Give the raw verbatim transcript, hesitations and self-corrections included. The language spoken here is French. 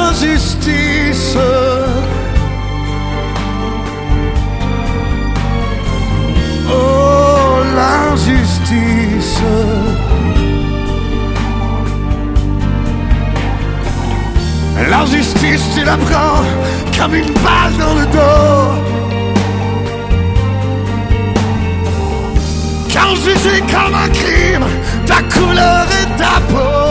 l'injustice. Oh, l'injustice. L'injustice, tu la prends comme une balle dans le dos. Quand jugé comme un crime, ta couleur et ta peau.